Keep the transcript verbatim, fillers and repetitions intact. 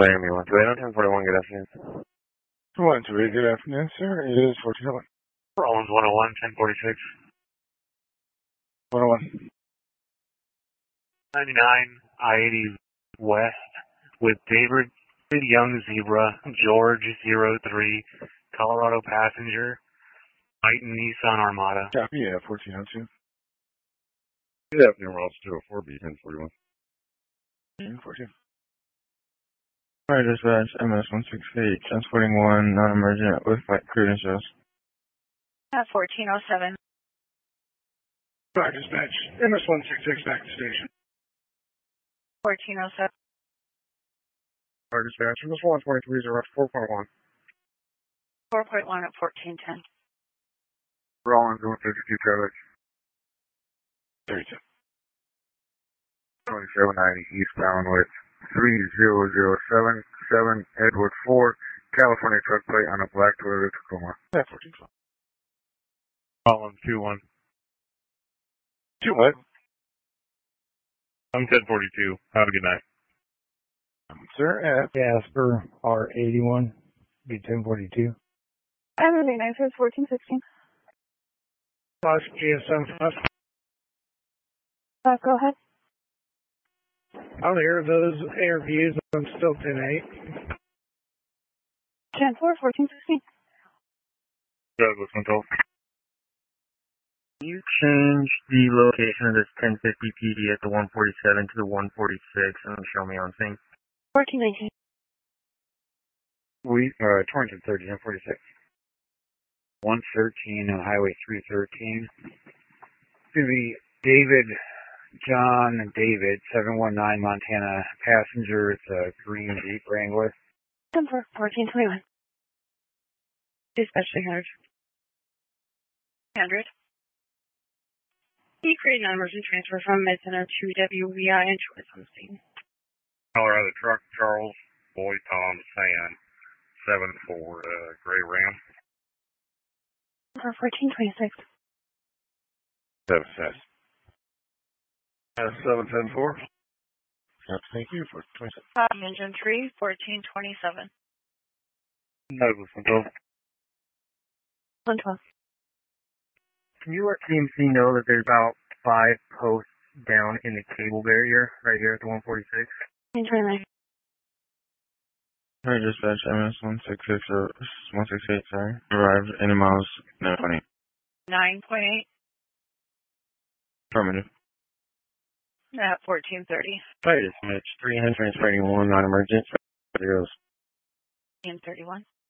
Miami one two eight, ten forty-one, good afternoon. one two eight, good afternoon, sir. It is fourteen oh one. Rollins one oh one, ten forty-six. one oh one. ninety-nine, I eighty West with David Young Zebra, George zero three, Colorado passenger, white Nissan Armada. Copy, yeah, fourteen oh two. Good afternoon, Ross two oh four, B ten forty-one. fourteen. Alright, dispatch, M S one six eight, transporting one non-emergent with flight credentials. At fourteen oh seven. Alright, dispatch, M S one six six back to station. fourteen oh seven. Alright, dispatch, M S one twenty-three, zero four point one. four point one at fourteen ten. Rollins one fifty-two, Charlie. thirty-two. twenty-seven ninety eastbound with three zero zero seven seven Edward four, California truck plate on a black Toyota Tacoma. Yeah, fourteen twelve. Rollins two one. Two what? I'm ten forty-two. Have a good night. Um, sir, at Jasper R eighty-one, B ten forty-two. I'm moving nine for fourteen sixteen. plus G S M plus. Uh, go ahead. I'll hear those interviews. I'm still ten eight. ten four, fourteen sixteen. Douglas Control. Can you change the location of this ten fifty P D at the one forty-seven to the one forty-six and show me on sync? fourteen nineteen. We, uh, twenty thirty, ten forty-six. one thirteen on Highway three thirteen. To the David, John and David, seven one nine Montana passenger. It's a green Jeep Wrangler. ten four, fourteen twenty-one. Dispatch three hundred. one hundred. He created non-emergent transfer from Med Center to W V I and Choice on the scene. Colorado truck, Charles, Boy, Tom, San, seven four, uh, gray Ram. For fourteen twenty-six. seven six. Uh, seven ten four. Yep, thank you for twenty-six. Top engine three, fourteen twenty-seven. Douglas Control. one twelve. Can you let T M C know that there's about five posts down in the cable barrier right here at the one forty-six? fourteen twenty-nine. Alright, dispatch, M S one six six, or one six eight, sorry. Arrived any miles, nine point eight. nine point eight. Affirmative. At fourteen thirty. Alright, dispatch, three hundred, transporting one non-emergent, zeros. fourteen thirty-one.